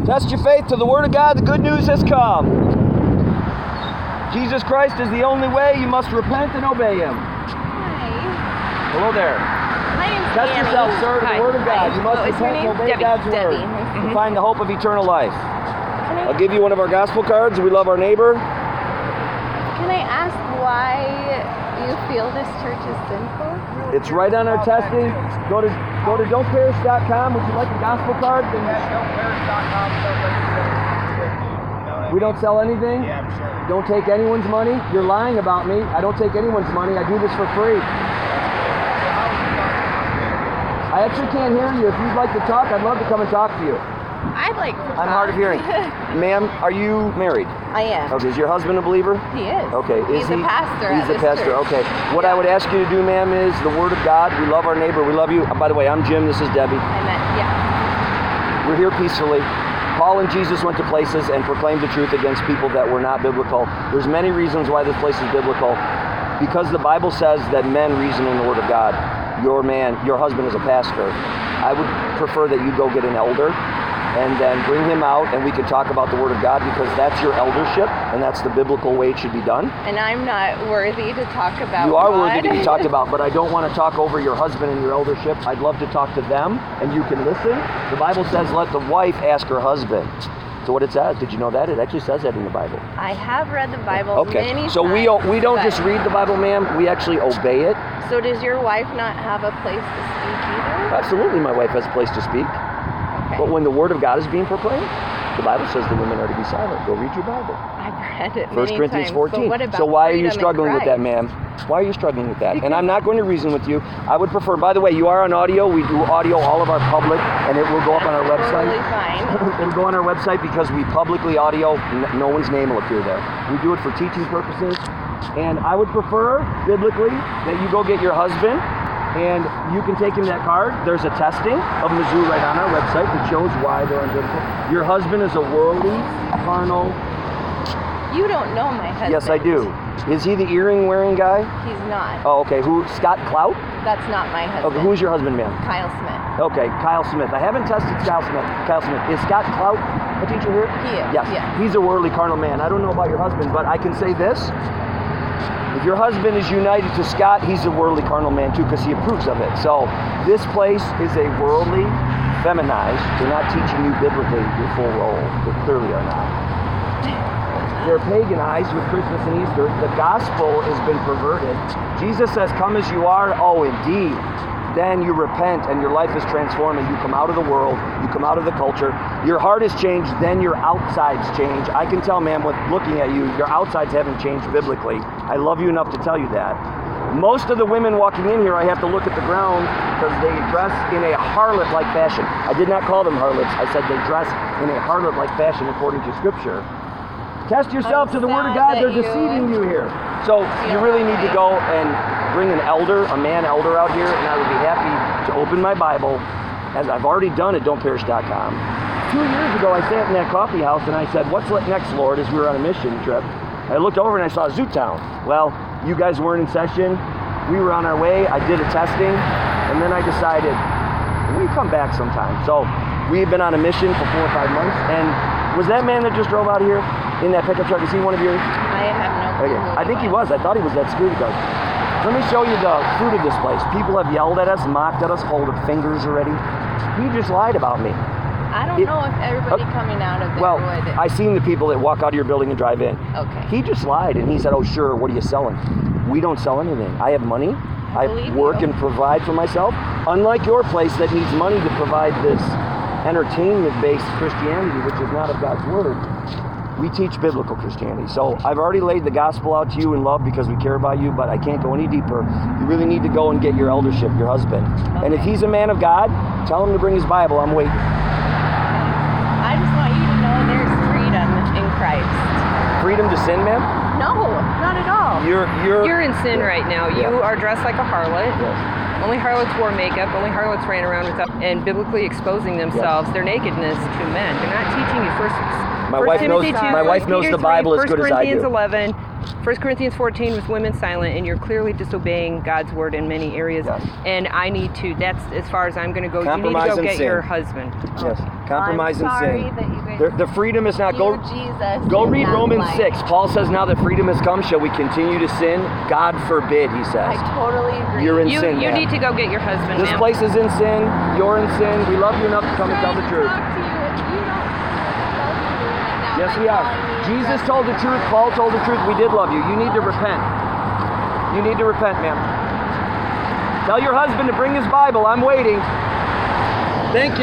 Test your faith to the Word of God. The good news has come. Jesus Christ is the only way. You must repent and obey Him. Hi. Hello there. My name's Test Annie. yourself, sir, to Hi. the Word of God. Hi. You must What's your repent and name? obey Debbie. God's Word Debbie. to find the hope of eternal life. Can I'll give you one of our gospel cards. We love our neighbor. I ask why you feel this church is sinful? It's right on our testing. Go to don'tperish.com. Would you like a gospel card? We don't sell anything. Yeah, I'm sure. Don't take anyone's money. You're lying about me. I don't take anyone's money. I do this for free. I actually can't hear you. If you'd like to talk, I'd love to come and talk to you. I'd like to I'm hard of hearing. Ma'am, are you married? I am. Okay, is your husband a believer? He is. Okay, He's a pastor He's at a this pastor. church. Okay. What I would ask you to do, ma'am, is the Word of God. We love our neighbor. We love you. By the way, I'm Jim. This is Debbie. Yeah. We're here peacefully. Paul and Jesus went to places and proclaimed the truth against people that were not biblical. There's many reasons why this place is biblical. Because the Bible says that men reason in the Word of God. Your husband is a pastor. I would prefer that you go get an elder and then bring him out and we can talk about the Word of God, because that's your eldership and that's the biblical way it should be done. And I'm not worthy to talk about You are God. worthy to be talked about, but I don't want to talk over your husband and your eldership. I'd love to talk to them and you can listen. The Bible says let the wife ask her husband. So what it says, did you know that? It actually says that in the Bible. I have read the Bible many times. So we don't just read the Bible, ma'am. We actually obey it. So does your wife not have a place to speak either? Absolutely, my wife has a place to speak. Okay. But when the Word of God is being proclaimed, the Bible says the women are to be silent. Go read your Bible. I've read it 1 many Corinthians times. 14. But what about So why are you freedom in struggling with that, Christ? ma'am? Why are you struggling with that? And I'm not going to reason with you. I would prefer, by the way, you are on audio. We do audio, all of our public, and it will go up on our website. Totally fine. It'll go on our website because we publicly audio. No one's name will appear there. We do it for teaching purposes. And I would prefer, biblically, that you go get your husband and you can take him that card. There's a testing of Mizzou right on our website that shows why they're unbiblical. Your husband is a worldly, carnal. You don't know my husband. Yes, I do. Is he the earring wearing guy? He's not. Oh, okay. Who? Scott Clout? That's not my husband. Okay. Who's your husband, ma'am? Kyle Smith. Okay, Kyle Smith. I haven't tested Kyle Smith. Is Scott Clout a teacher here? He is. Yes. Yeah. He's a worldly, carnal man. I don't know about your husband, but I can say this. If your husband is united to Scott, he's a worldly, carnal man too, because he approves of it. So this place is a worldly, feminized. They're not teaching you biblically your full role. They clearly are not. They're paganized with Christmas and Easter. The gospel has been perverted. Jesus says, come as you are. Oh, indeed. Then you repent and your life is transformed and you come out of the world, you come out of the culture. Your heart is changed, then your outsides change. I can tell, ma'am, with looking at you, your outsides haven't changed biblically. I love you enough to tell you that. Most of the women walking in here, I have to look at the ground because they dress in a harlot-like fashion. I did not call them harlots. I said they dress in a harlot-like fashion according to Scripture. Test yourself to the Word of God. They're deceiving you here. So you really need to go and bring an elder, a man elder out here, and I would be happy to open my Bible, as I've already done at don'tperish.com. 2 years ago, I sat in that coffee house and I said, what's next, Lord, as we were on a mission trip. I looked over and I saw Zootown. Well, you guys weren't in session. We were on our way. I did a testing, and then I decided, we come back sometime. So we've been on a mission for 4 or 5 months, and was that man that just drove out here in that pickup truck, is he one of yours? I have no clue. Okay. I think he was. I thought he was that security guard. Let me show you the fruit of this place. People have yelled at us, mocked at us, folded fingers already. He just lied about me. I don't know if everybody coming out of there Well, would. I seen the people that walk out of your building and drive in. Okay. He just lied, and he said, oh, sure, what are you selling? We don't sell anything. I have money. I believe work you. and provide for myself. Unlike your place that needs money to provide this entertainment-based Christianity, which is not of God's Word, we teach biblical Christianity. So I've already laid the gospel out to you in love because we care about you, but I can't go any deeper. You really need to go and get your eldership, your husband. Okay. And if he's a man of God, tell him to bring his Bible. I'm waiting. I just want you to know there's freedom in Christ. Freedom to sin, ma'am? No, not at all. You're in sin right now. You are dressed like a harlot. Yes. Only harlots wore makeup. Only harlots ran around without and biblically exposing themselves, their nakedness to men. They're not teaching you first My 1 wife knows. Timothy 2, My wife 1 knows Peter the 3, Bible as 1 good as I Corinthians do. 11, 1 Corinthians 14 with women silent, and you're clearly disobeying God's word in many areas. Yes. And I need to. That's as far as I'm going to go. You need to Compromise go and get sin. your husband. Yes. Compromise I'm and sorry sin. that you guys The freedom is not. view Jesus Go in read that Romans light. 6. Paul says, now that freedom has come, shall we continue to sin? God forbid, he says. I totally agree. You're in You sin, you man. need to go get your husband. This ma'am. place is in sin. You're in sin. We love you enough to come and tell the truth. Talk to you if you don't love me right now Yes, by we are. calling me a Jesus drug told the dealer. truth. Paul told the truth. We did love you. You need to repent. You need to repent, ma'am. Tell your husband to bring his Bible. I'm waiting. Thank you.